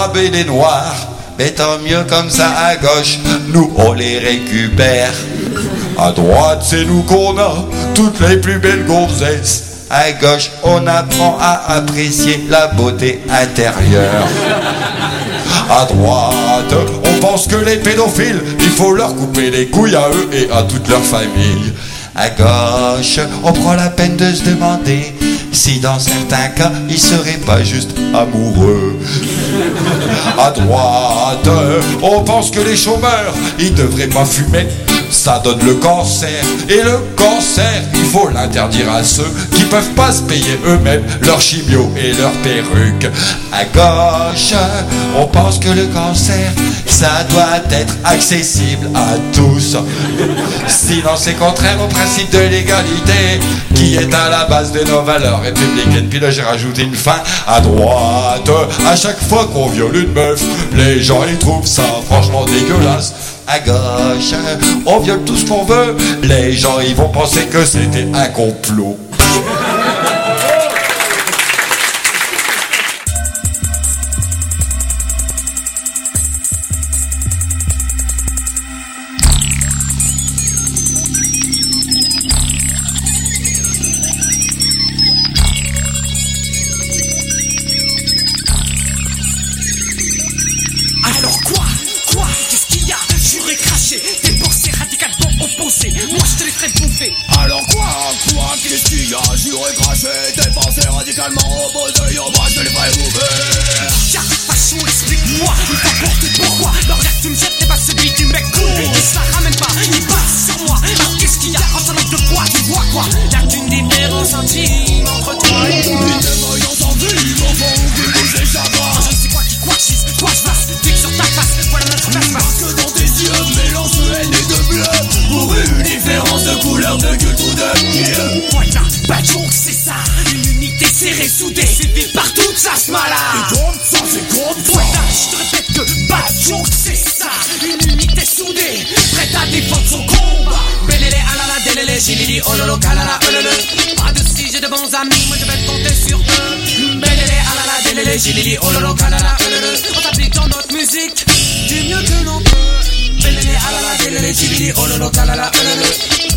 attraper des noirs. Mais tant mieux comme ça à gauche, nous on les récupère. À droite c'est nous qu'on a toutes les plus belles gonzesses. À gauche on apprend à apprécier la beauté intérieure. À droite on pense que les pédophiles, il faut leur couper les couilles à eux et à toute leur famille. À gauche on prend la peine de se demander si dans certains cas ils seraient pas juste amoureux. À droite on pense que les chômeurs ils devraient pas fumer, ça donne le cancer. Et le cancer, il faut l'interdire à ceux qui peuvent pas se payer eux-mêmes leur chimio et leur perruque. À gauche, on pense que le cancer, ça doit être accessible à tous. Sinon c'est contraire au principe de l'égalité qui est à la base de nos valeurs républicaines. Puis là j'ai rajouté une fin. À droite, à chaque fois qu'on viole une meuf, les gens ils trouvent ça franchement dégueulasse. À gauche, on viole tout ce qu'on veut, les gens ils vont penser que c'était un complot. Alors quoi? Qu'est-ce qu'il y a? J'aurais craché, tes pensées radicalement opposées, moi je te les ferais bouffer. Alors quoi? Qu'est-ce qu'il y a? J'aurais craché, tes pensées radicalement opposées, moi je te les ferais bouffer. J'arrive façon, explique-moi, il t'apporte pourquoi. Le regard que tu me jettes n'est pas celui du mec cool. Il se la ramène pas, il passe sur moi. Alors qu'est-ce qu'il y a? En salade de quoi? Tu vois quoi? Y'a qu'une différence intime entre toi et moi. Une défaillance en vie, mon fond, qui nous échappe. Je ne sais quoi qui quoi chisse, quoi je fasse, pique sur ta face, voilà notre face. Parce que dans tes yeux, mélange de haine et de bleu. Pour une différence de couleur, de gueule ou de mieux. Voilà, pas de joke, c'est ça. Une unité serrée, soudée, suivie par toute sa smala. C'est comme ça, c'est comme ça. Voilà, je te répète que pas de joke, c'est ça. Une unité soudée, prête à défendre son combat. Belélé, alala, délélé, gilili, ololo, kalala, ololo. Pas de si j'ai de bons amis, moi je vais compter sur eux. Belélé, alala, délélé, gilili, ololo, kalala, ololo. On t'applique dans notre musique du mieux que l'on peut. Belélé, alala, délélé, gilili, ololo, kalala, ololo.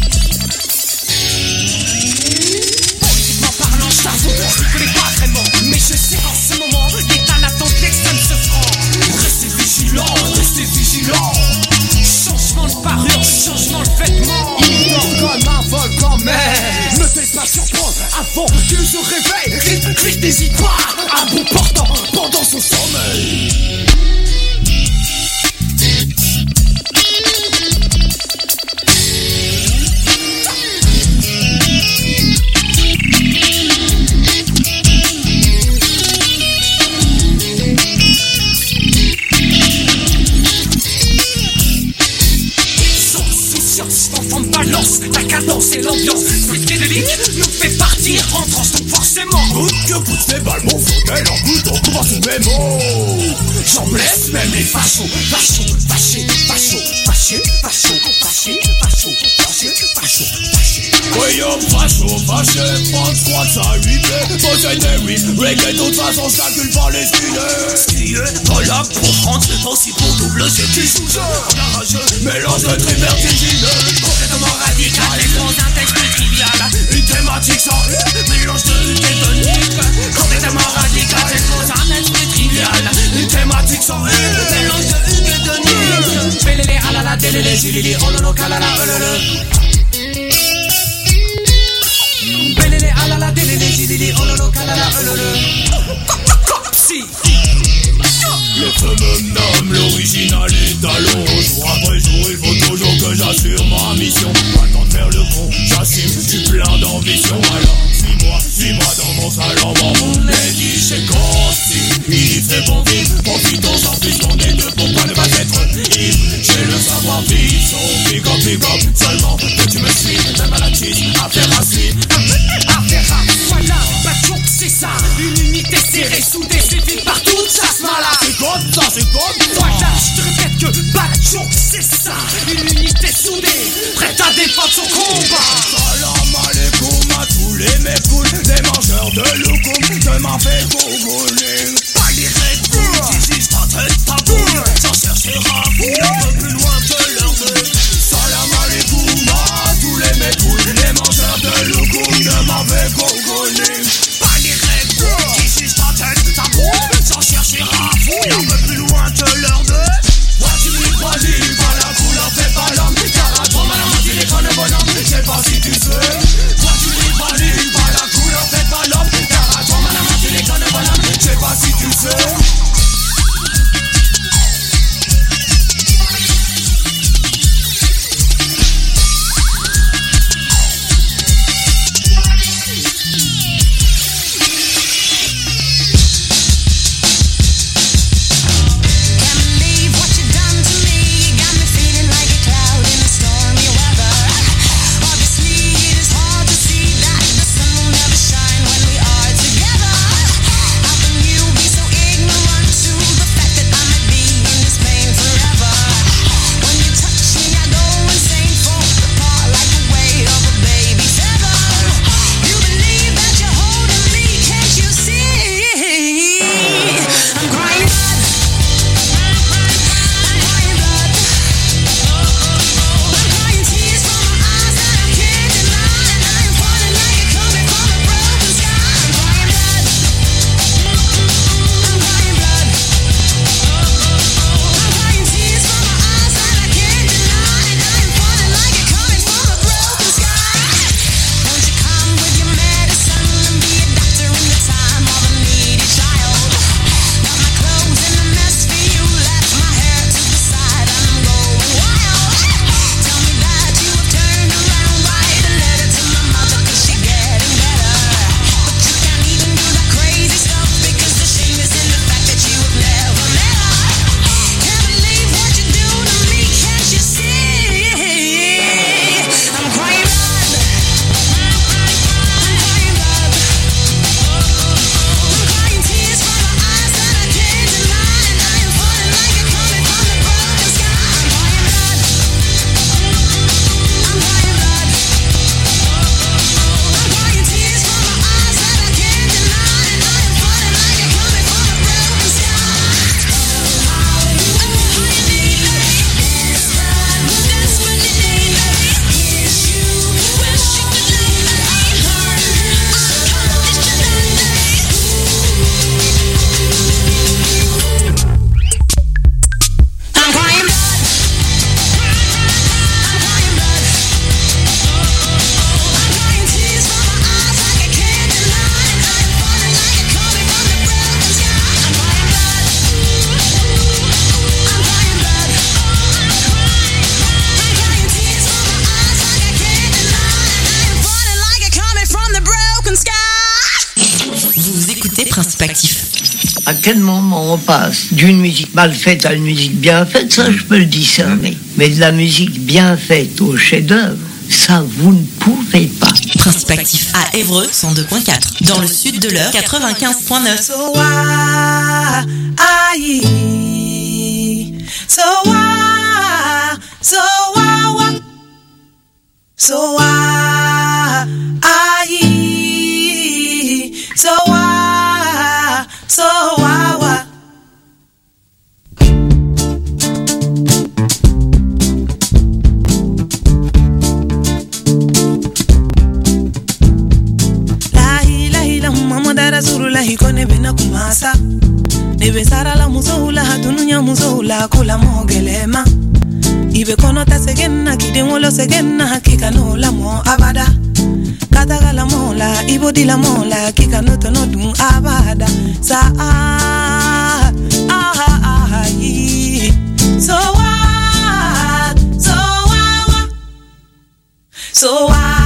Politiquement parlant, je t'avoue, je ne connais pas vraiment, mais je sais en ce moment l'état l'attente l'extrême se franc. Restez vigilant, restez vigilant. Changement de parure, changement de vêtements. Il dort comme un volcan, mais ne te laisse pas surprendre avant qu'il se réveille. Vite, n'hésite pas, À bout portant pendant son sommeil. Balance, ta cadence et l'ambiance. Split de ligne nous fait partir en transe, donc forcément. Coûte que coûte ces balles, mon fauteuil en goûte, on commence mes mots. J'en blesse même les fachos, fachos, fâchés, fachos, fâchés, fachos, fâchés, fachos, fâchés, fachos, fâchés. Voyons facho, fâché, France croix ça 8 blés. Possède oui, reggae de toute façon, je calcule pas les skillés. Skieux, voilà pour France, aussi pour double jeu. Qui sous-jeu, rageux, mélange de très vertigineux. Complètement radical et dans un texte trivial. Une thématique sans Mélange de tétonique. Complètement radical et dans un texte trivial. une thématique sans Mélange de tétonique. Belélé, alala, délélé, gilili, ololo, kalala, ololo. Belélé, alala, délélé, gilili, ololo, kalala, ololo. Si. Les feux me nomment, l'original est à l'eau. Jour après jour, il faut toujours que j'assure ma mission. Pas le temps de faire le con, j'assume, je suis plein d'ambition. Alors, suis-moi dans mon salon, mon édit chez Consti. Il fait bon vivre, profitons en plus qu'on est deux, pourquoi ne pas être ivre? J'ai le savoir-vivre, son pick up, seulement que tu me suis. Même à la cheese, affaire à suivre. Affaire à, voilà, pas de joke, c'est ça. Une unité serrée, soudée, suivie par toute sa smala. C'est comme ça, c'est comme ça. Voilà, je te répète que pas de joke, c'est ça. Une unité soudée, prête à défendre son combat. Salam alaikum à tous les mecs cool, les mangeurs de loukoum, de ma fait googling. Pas les Red Bull, qui jugent pas Principe actif. À quel moment on passe d'une musique mal faite à une musique bien faite, ça je peux le discerner. Mais de la musique bien faite au chef-d'œuvre, ça vous ne pouvez pas. Principe actif à Évreux 102.4. Dans le sud de l'Eure 95.9. So why, so why, so why, so why, so why, so why. Dara surula hikone bena kumasa nebe sara la musoula hatununya musoula kula mogelema ibe kono ta segena kidengolo segena hakika no la mo abada kataga la mola ibodi la mola kika no to no dun abada sa so what so what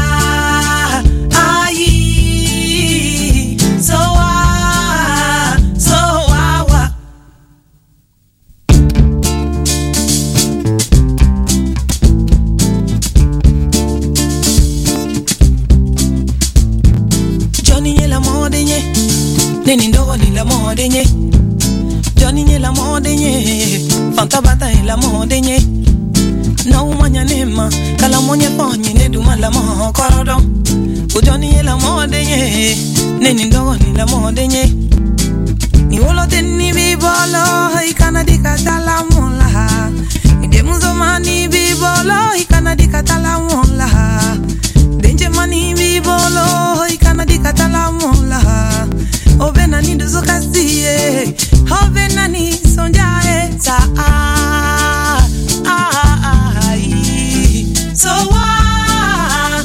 Neni ndogo ni la modenye Johnny ni la modenye Fanta bata ni la modenye Na umanya nema Kala monye ponye ne duma la mo korodo Johnny ni la modenye Neni ndogo ni la modenye Ni wolo teni bibolo Ikana dikata la mola Ide muzo mani bibolo Ikana dikata la mola Denje mani bibolo Ikana dikata la mola Ovena ni duzo kasiye Ovena ni sonjae Sa So wa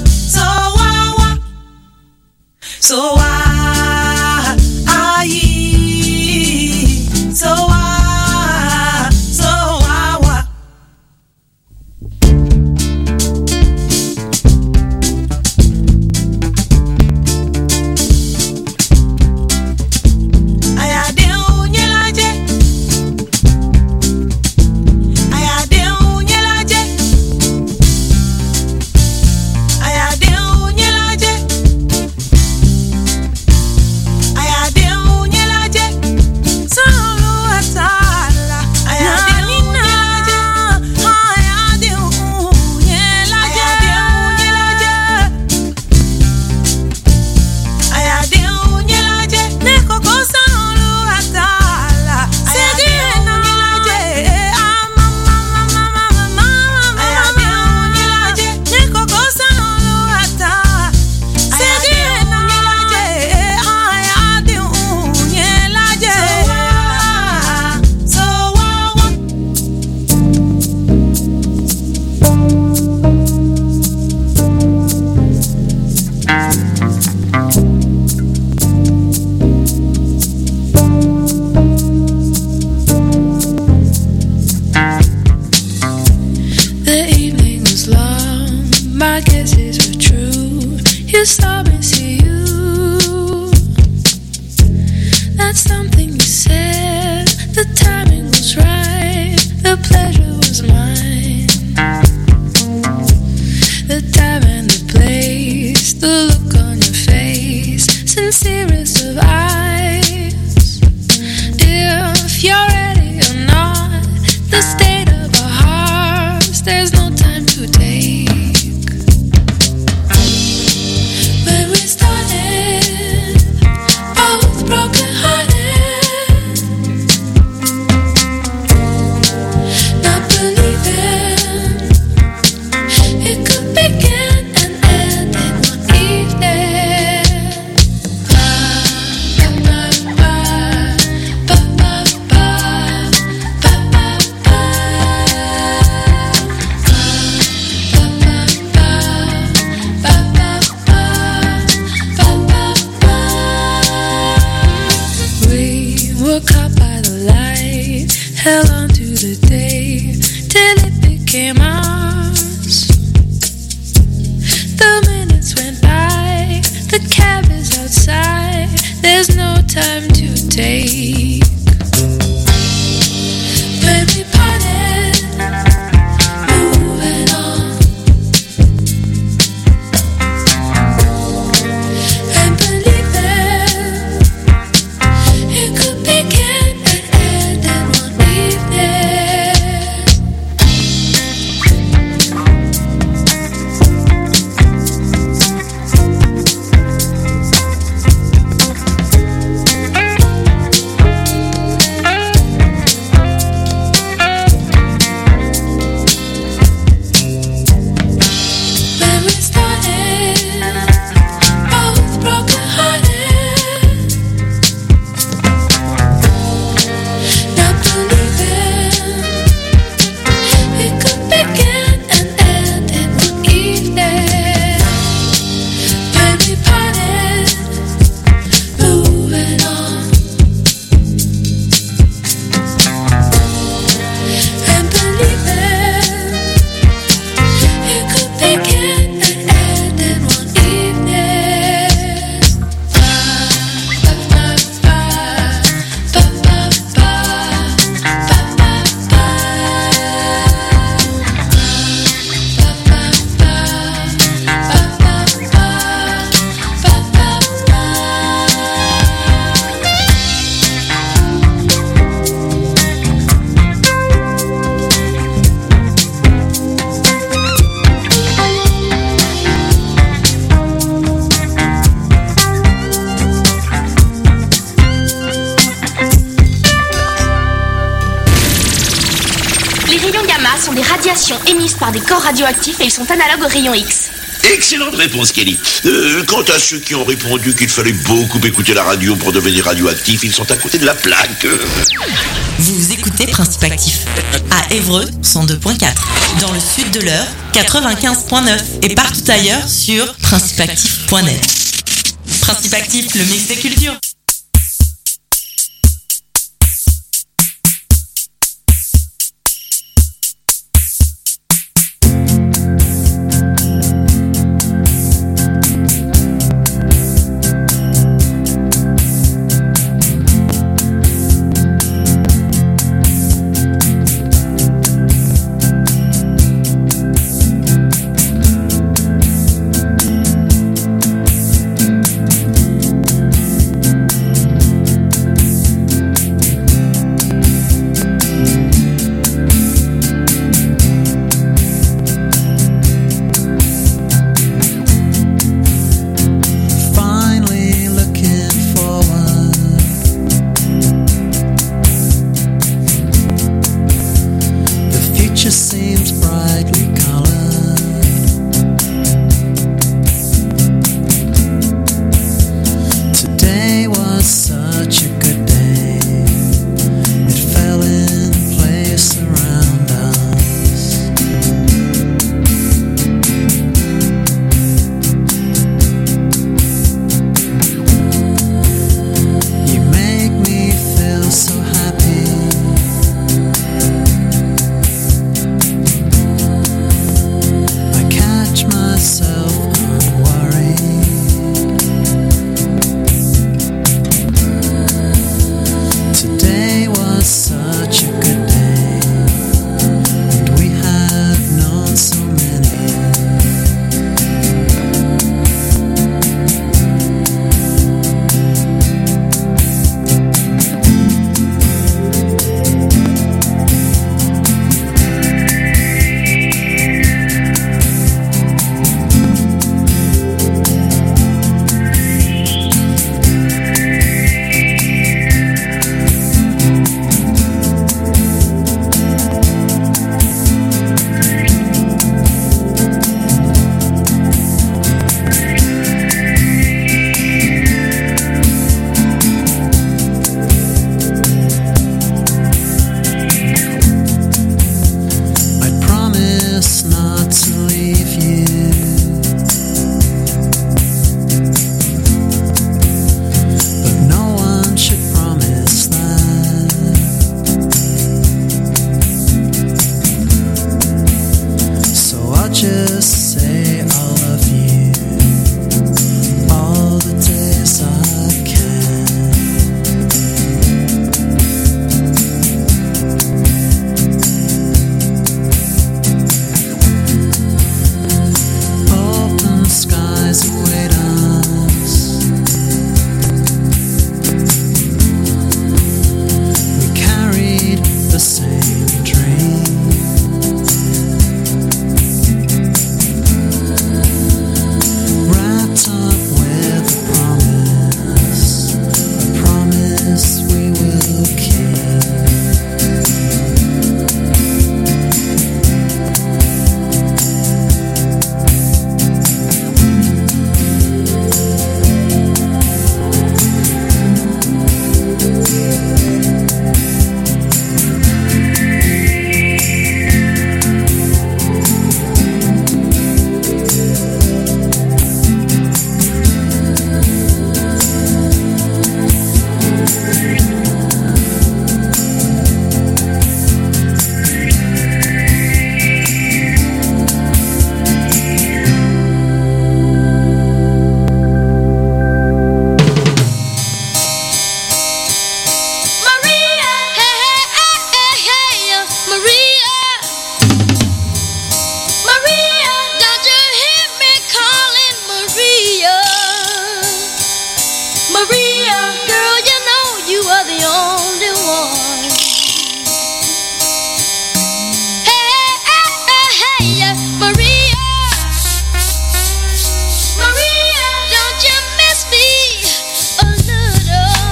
So wa So wa So wa The cab is outside, there's no time to rayons gamma sont des radiations émises par des corps radioactifs et ils sont analogues aux rayons X. Excellente réponse, Kelly. Quant à ceux qui ont répondu qu'il fallait beaucoup écouter la radio pour devenir radioactif, ils sont à côté de la plaque. Vous écoutez Principe Actif à Évreux 102.4, dans le sud de l'Eure 95.9 et partout ailleurs sur principeactif.net. Principe Actif, le mix des cultures.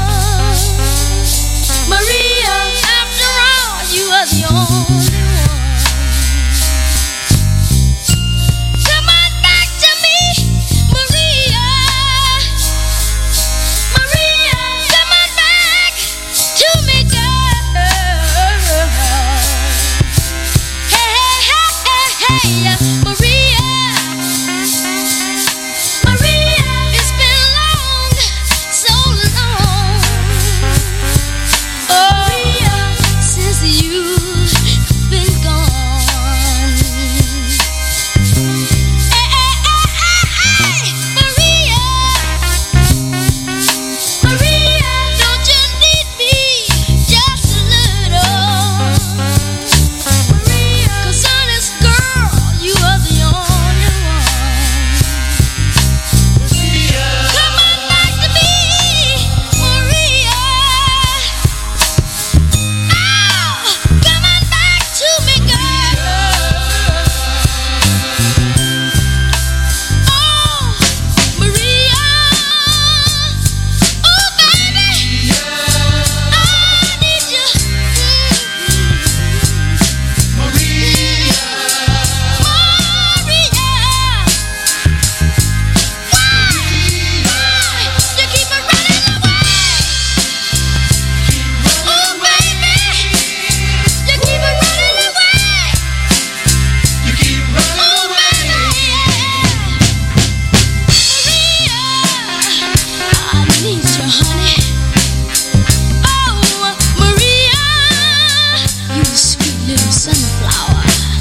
the only one. little sunflower.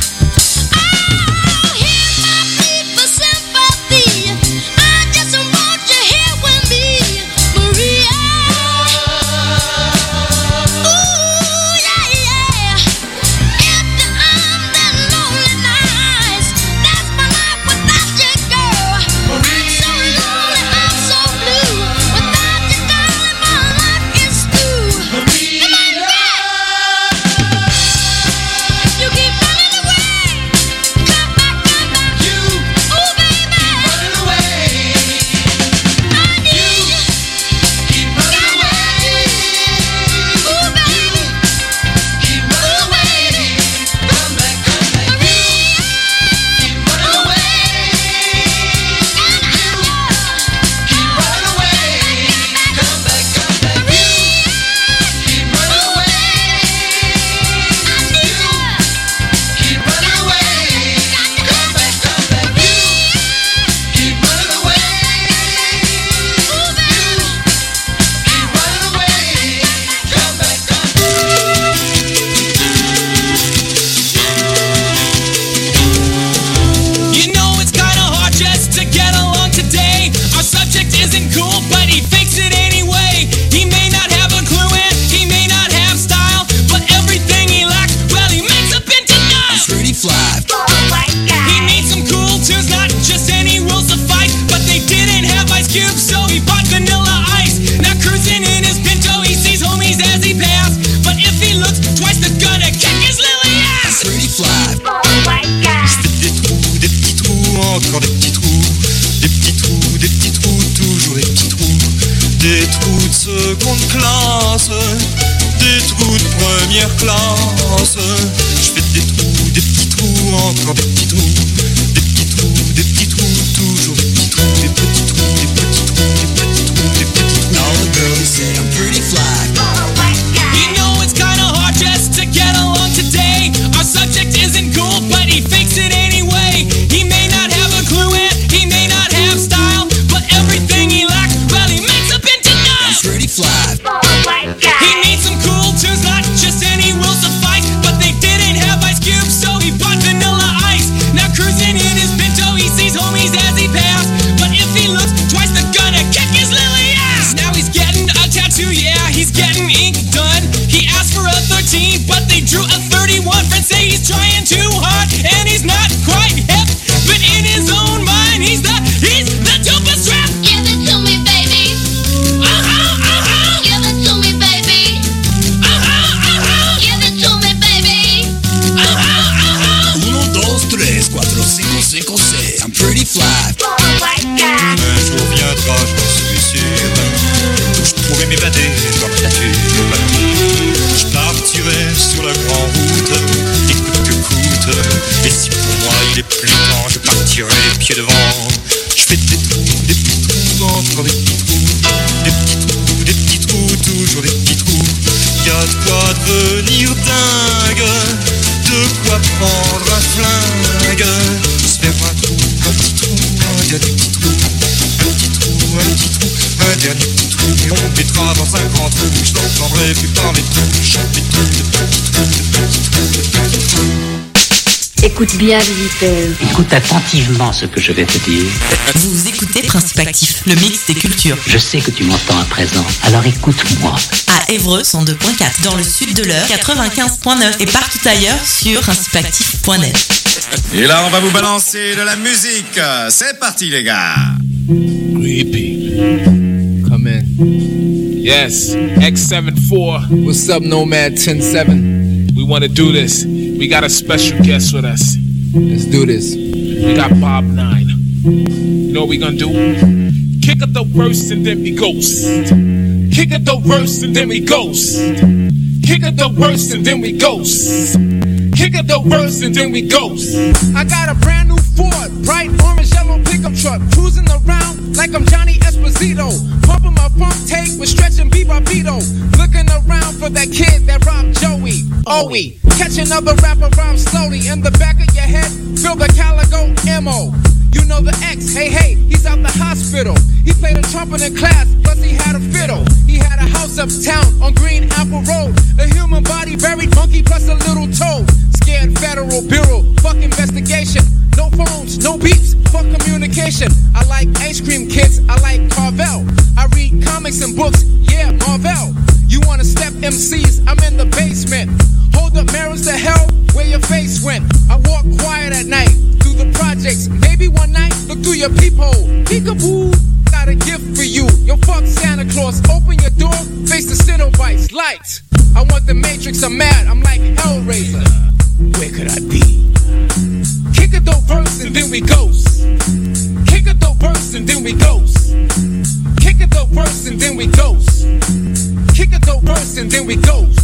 Des trous de seconde classe, des trous de première classe. Je fais des petits trous, encore des petits trous. Des petits trous, des petits trous, toujours des petits trous, des petits trous, des petits trous, des petits trous, des petits trous. All the girls say I'm pretty fly. You know it's kinda hard just to get along today. Our subject isn't cool, but he fakes it anyway. He may not have a clue and he may not have style, but everything he lacks, well, he makes up into nine. Pretty fly. He needs some cool tunes, not just any will suffice, but they didn't have Ice Cube, so he bought Vanilla Ice. Now cruising in his Pinto, he sees homies as he passed, but if he looks twice, they're gonna kick his lily ass. Now he's getting a tattoo, yeah, he's getting ink done. He asked for a 13, but they drew a 31. Friends say he's trying too hard, and he's not quite hip, but in his own mind, he's the dopest rap. Give it to me, baby. Give it to me, baby. Give it to me, baby. 1, 2, 3, 4, 5, 5, 6. I'm pretty fly. Un jour viendra, j'en suis sûr, où je pourrai m'évader dans la nature. Je partirai sur la grande route, et coûte que coûte. Et si pour moi il est plus temps, je partirai pied devant. Je fais des petits trous, encore des petits trous. Des petits trous, des petits trous, toujours des petits trous. Y'a de quoi devenir dingue, de quoi prendre un flingue. Se faire un trou, un petit trou, un dernier petit trou. Un petit trou, un petit trou, un dernier petit trou. Et on me mettra dans un grand trou, je n'entendrai plus parler de trous. Je chante des trous, de petits trous, de petits trous, de petits trous. Écoute bien, visiteur. Écoute attentivement ce que je vais te dire. Vous écoutez Principe Actif, le mix des cultures. Je sais que tu m'entends à présent, alors écoute-moi. À Évreux 102.4, dans le sud de l'Eure 95.9 et partout ailleurs sur principeactif.net. Et là, on va vous balancer de la musique. C'est parti, les gars. Creepy. Come in. Yes, X74. What's up, Nomad 107? We want to do this. We got a special guest with us. Let's do this. We got Bob 9. You know what we gonna do? Kick up the verse and then we ghost. Kick up the verse and then we ghost. Kick up the verse and then we ghost. Kick up the verse and then we ghost. I got a brand new Ford, bright orange yellow pickup truck, cruising around like I'm Johnny Esposito, pumping my funk tape with Stretch and Bebopito, looking around for that kid that robbed Joey. Owie, catch another rapper rhyme slowly in the back of your head, feel the Calico MO. You know the X, hey, he's out the hospital. He played a trumpet in class, plus he had a fiddle. He had a house uptown on Green Apple Road. A human body buried, monkey plus a little toad. Red Federal Bureau, fuck investigation. No phones, no beeps, fuck communication. I like ice cream kids, I like Carvel. I read comics and books, yeah, Marvel. You wanna step MCs, I'm in the basement. Hold up mirrors to hell, where your face went. I walk quiet at night, through the projects. Maybe one night, look through your peephole. Peekaboo, got a gift for you. Yo, fuck Santa Claus, open your door, face the Cenobites, lights. I want the Matrix, I'm mad, I'm like Hellraiser. Where could I be? Kick a dope verse and then we ghost. Kick a dope verse and then we ghost. Kick a dope verse and then we ghost. Kick a dope verse and then we ghost.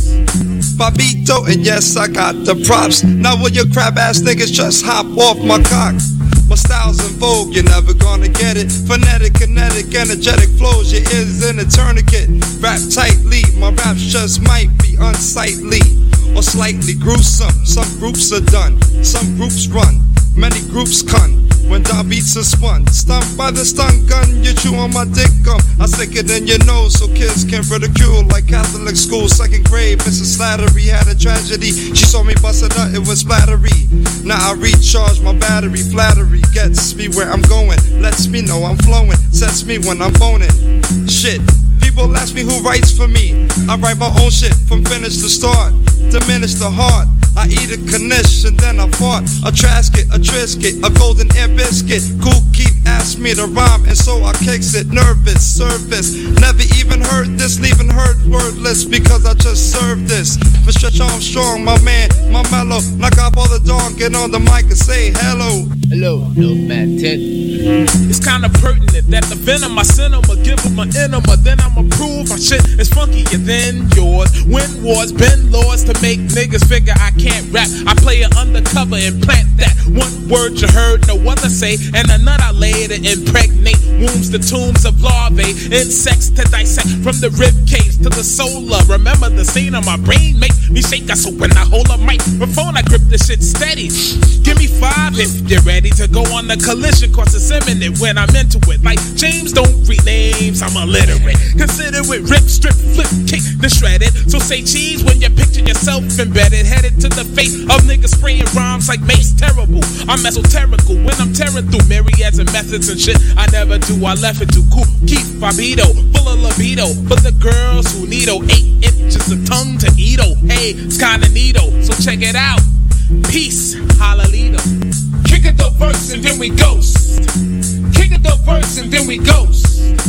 Fabito, and yes, I got the props. Now will your crab ass niggas just hop off my cock? My style's in vogue, you're never gonna get it. Phonetic, kinetic, energetic flows, your ears in a tourniquet. Rap tightly, my raps just might be unsightly or slightly gruesome. Some groups are done, some groups run, many groups con. When down beats are spun, stumped by the stun gun, you chew on my dick gum. I stick it in your nose so kids can ridicule like Catholic school. Second grade, Mrs. Slattery had a tragedy. She saw me bust it up, it was splattery. Now I recharge my battery. Flattery gets me where I'm going, lets me know I'm flowing, sets me when I'm boning. Shit, people ask me who writes for me. I write my own shit from finish to start. Diminish the heart. I eat a knish and then I fart. A Trasket, a Trisket, a golden air biscuit. Cool keep asked me to rhyme and so I kicks it. Nervous, service, never even heard this. Leaving heard wordless because I just served this. For Stretch Armstrong, my man, my mellow. Knock up all the dawn, get on the mic and say hello. Hello, little man Ted. It's kinda pertinent that the venom I send him, give him an enema. Then I'ma prove my shit is funkier than yours. Win wars, bend laws to make niggas figure I can't rap. I play it undercover and plant that one word you heard no other say, and another I lay to impregnate wombs, the tombs of larvae, insects to dissect from the rib cage to the solar. Remember the scene of my brain makes me shake. So when I hold a microphone, I grip the shit steady. Give me 5 if you're ready to go on the collision course. It's imminent when I'm into it. Like James, don't read names, I'm illiterate. Consider it rip, strip, flip, kick, then shred it. So say cheese when you picture yourself embedded, headed to the face of niggas spraying rhymes like Mace. Terrible, I'm esoterical when I'm tearing through myriads and methods and shit I never do. I left it to cool, keep Fabito, full of libido. But the girls who need 8 inches of tongue to eat. Hey, it's kinda neato, so check it out. Peace, hallelujah. Kick it the verse and then we ghost. Kick it the verse and then we ghost.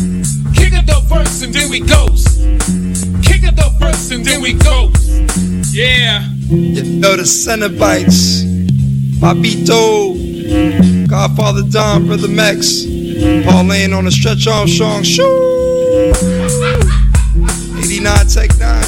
Kick it the verse and then we ghost. Kick it the verse and then we ghost. Yeah. You know the Cenobites, Fabito, Godfather Don, Brother Max, Pauline on the Stretch Armstrong. Shoo! 89 take 9.